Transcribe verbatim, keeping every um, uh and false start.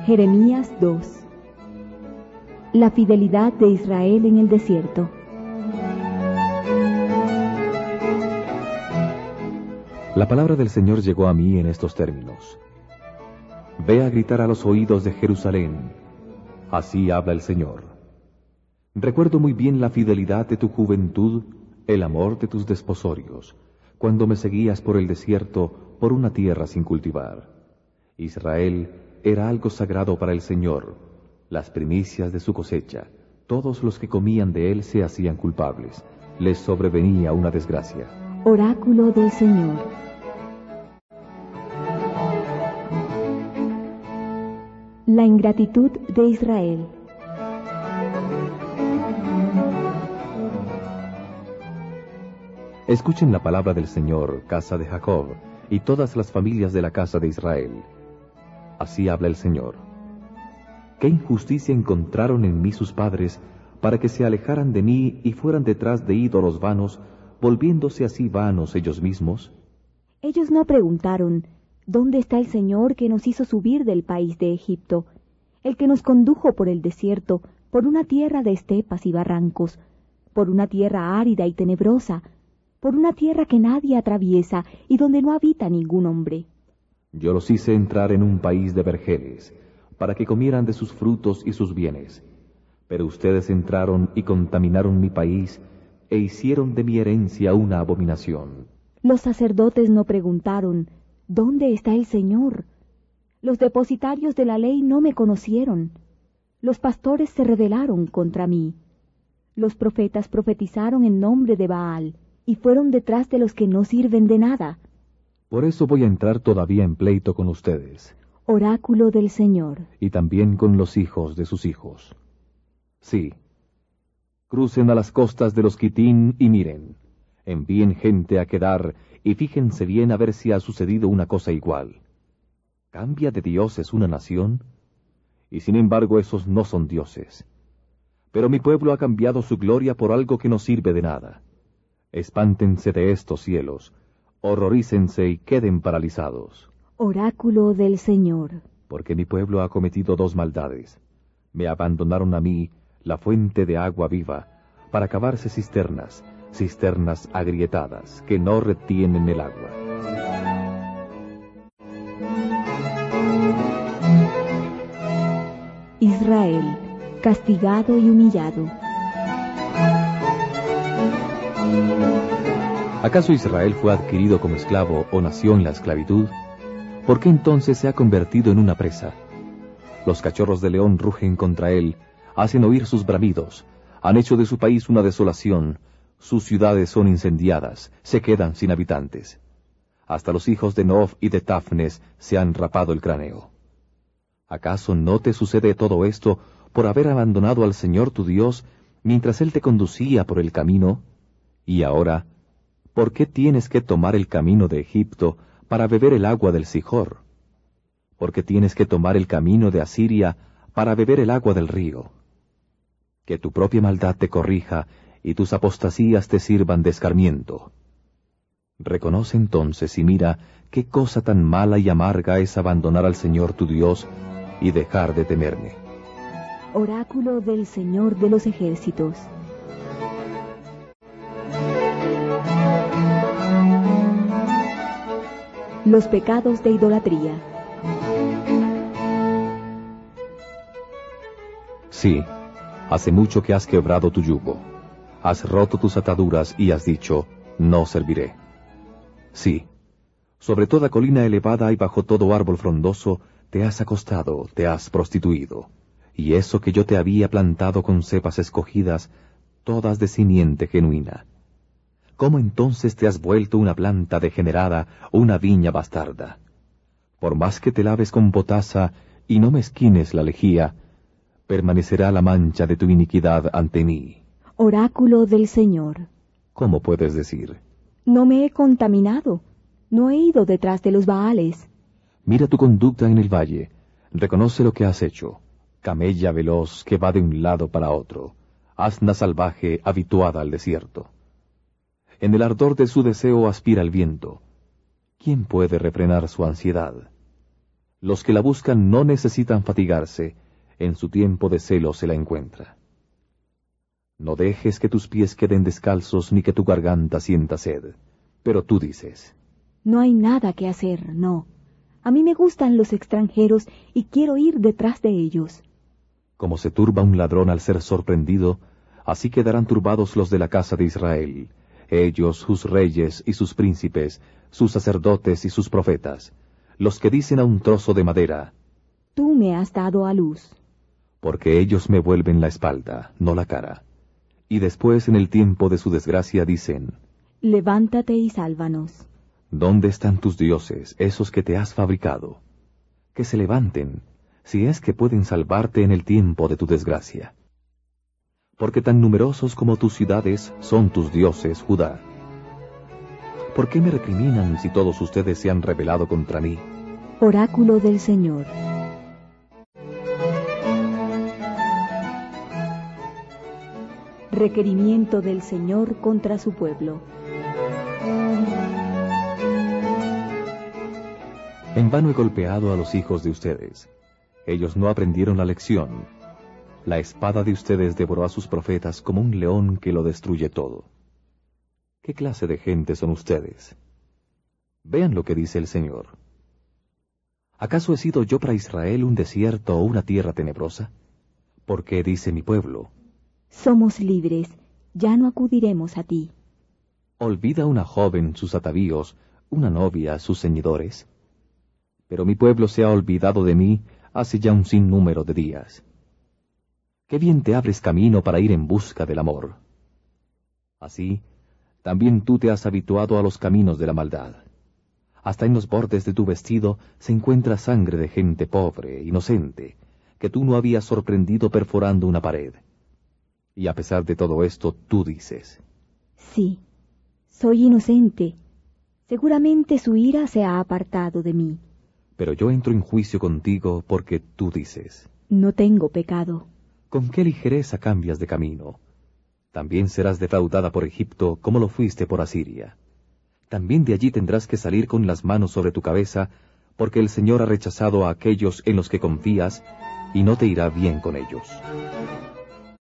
Jeremías dos. La fidelidad de Israel en el desierto. La palabra del Señor llegó a mí en estos términos. Ve a gritar a los oídos de Jerusalén. Así habla el Señor. Recuerdo muy bien la fidelidad de tu juventud, el amor de tus desposorios, cuando me seguías por el desierto, por una tierra sin cultivar. Israel era algo sagrado para el Señor. Las primicias de su cosecha, todos los que comían de él se hacían culpables. Les sobrevenía una desgracia. Oráculo del Señor. La ingratitud de Israel. Escuchen la palabra del Señor, casa de Jacob, y todas las familias de la casa de Israel. Así habla el Señor. ¿Qué injusticia encontraron en mí sus padres, para que se alejaran de mí y fueran detrás de ídolos vanos, volviéndose así vanos ellos mismos? Ellos no preguntaron, ¿dónde está el Señor que nos hizo subir del país de Egipto, el que nos condujo por el desierto, por una tierra de estepas y barrancos, por una tierra árida y tenebrosa, por una tierra que nadie atraviesa y donde no habita ningún hombre? Yo los hice entrar en un país de vergeles, para que comieran de sus frutos y sus bienes. Pero ustedes entraron y contaminaron mi país, e hicieron de mi herencia una abominación. Los sacerdotes no preguntaron, ¿dónde está el Señor? Los depositarios de la ley no me conocieron. Los pastores se rebelaron contra mí. Los profetas profetizaron en nombre de Baal, y fueron detrás de los que no sirven de nada. Por eso voy a entrar todavía en pleito con ustedes. Oráculo del Señor. Y también con los hijos de sus hijos. Sí. Crucen a las costas de los Quitín y miren. Envíen gente a Quedar y fíjense bien a ver si ha sucedido una cosa igual. ¿Cambia de dioses una nación? Y sin embargo esos no son dioses. Pero mi pueblo ha cambiado su gloria por algo que no sirve de nada. Espántense de estos cielos, horrorícense y queden paralizados. Oráculo del Señor. Porque mi pueblo ha cometido dos maldades. Me abandonaron a mí, la fuente de agua viva, para cavarse cisternas, cisternas agrietadas, que no retienen el agua. Israel, castigado y humillado. ¿Acaso Israel fue adquirido como esclavo o nació en la esclavitud? ¿Por qué entonces se ha convertido en una presa? Los cachorros de león rugen contra él, hacen oír sus bramidos, han hecho de su país una desolación, sus ciudades son incendiadas, se quedan sin habitantes. Hasta los hijos de Nof y de Tafnes se han rapado el cráneo. ¿Acaso no te sucede todo esto por haber abandonado al Señor tu Dios mientras Él te conducía por el camino? Y ahora, ¿por qué tienes que tomar el camino de Egipto para beber el agua del Sihor? ¿Por qué tienes que tomar el camino de Asiria para beber el agua del río? Que tu propia maldad te corrija y tus apostasías te sirvan de escarmiento. Reconoce entonces y mira qué cosa tan mala y amarga es abandonar al Señor tu Dios y dejar de temerme. Oráculo del Señor de los ejércitos. Los pecados de idolatría. Sí, hace mucho que has quebrado tu yugo. Has roto tus ataduras y has dicho, no serviré. Sí, sobre toda colina elevada y bajo todo árbol frondoso, te has acostado, te has prostituido. Y eso que yo te había plantado con cepas escogidas, todas de simiente genuina. ¿Cómo entonces te has vuelto una planta degenerada, una viña bastarda? Por más que te laves con potasa y no mezquines la lejía, permanecerá la mancha de tu iniquidad ante mí. Oráculo del Señor. ¿Cómo puedes decir? No me he contaminado, no he ido detrás de los Baales. Mira tu conducta en el valle, reconoce lo que has hecho. Camella veloz que va de un lado para otro, asna salvaje habituada al desierto. En el ardor de su deseo aspira el viento. ¿Quién puede refrenar su ansiedad? Los que la buscan no necesitan fatigarse, en su tiempo de celo se la encuentra. No dejes que tus pies queden descalzos ni que tu garganta sienta sed. Pero tú dices: no hay nada que hacer, no. A mí me gustan los extranjeros y quiero ir detrás de ellos. Como se turba un ladrón al ser sorprendido, así quedarán turbados los de la casa de Israel, ellos, sus reyes y sus príncipes, sus sacerdotes y sus profetas, los que dicen a un trozo de madera: tú me has dado a luz. Porque ellos me vuelven la espalda, no la cara. Y después, en el tiempo de su desgracia, dicen: levántate y sálvanos. ¿Dónde están tus dioses, esos que te has fabricado? Que se levanten, si es que pueden salvarte en el tiempo de tu desgracia. Porque tan numerosos como tus ciudades son tus dioses, Judá. ¿Por qué me recriminan si todos ustedes se han rebelado contra mí? Oráculo del Señor. Requerimiento del Señor contra su pueblo. En vano he golpeado a los hijos de ustedes. Ellos no aprendieron la lección. La espada de ustedes devoró a sus profetas como un león que lo destruye todo. ¿Qué clase de gente son ustedes? Vean lo que dice el Señor. ¿Acaso he sido yo para Israel un desierto o una tierra tenebrosa? ¿Por qué dice mi pueblo: somos libres, ya no acudiremos a ti? ¿Olvida una joven sus atavíos, una novia sus ceñidores? Pero mi pueblo se ha olvidado de mí hace ya un sinnúmero de días. Qué bien te abres camino para ir en busca del amor. Así, también tú te has habituado a los caminos de la maldad. Hasta en los bordes de tu vestido se encuentra sangre de gente pobre, inocente, que tú no habías sorprendido perforando una pared. Y a pesar de todo esto, tú dices: sí, soy inocente. Seguramente su ira se ha apartado de mí. Pero yo entro en juicio contigo porque tú dices: no tengo pecado. ¿Con qué ligereza cambias de camino? También serás defraudada por Egipto como lo fuiste por Asiria. También de allí tendrás que salir con las manos sobre tu cabeza, porque el Señor ha rechazado a aquellos en los que confías, y no te irá bien con ellos.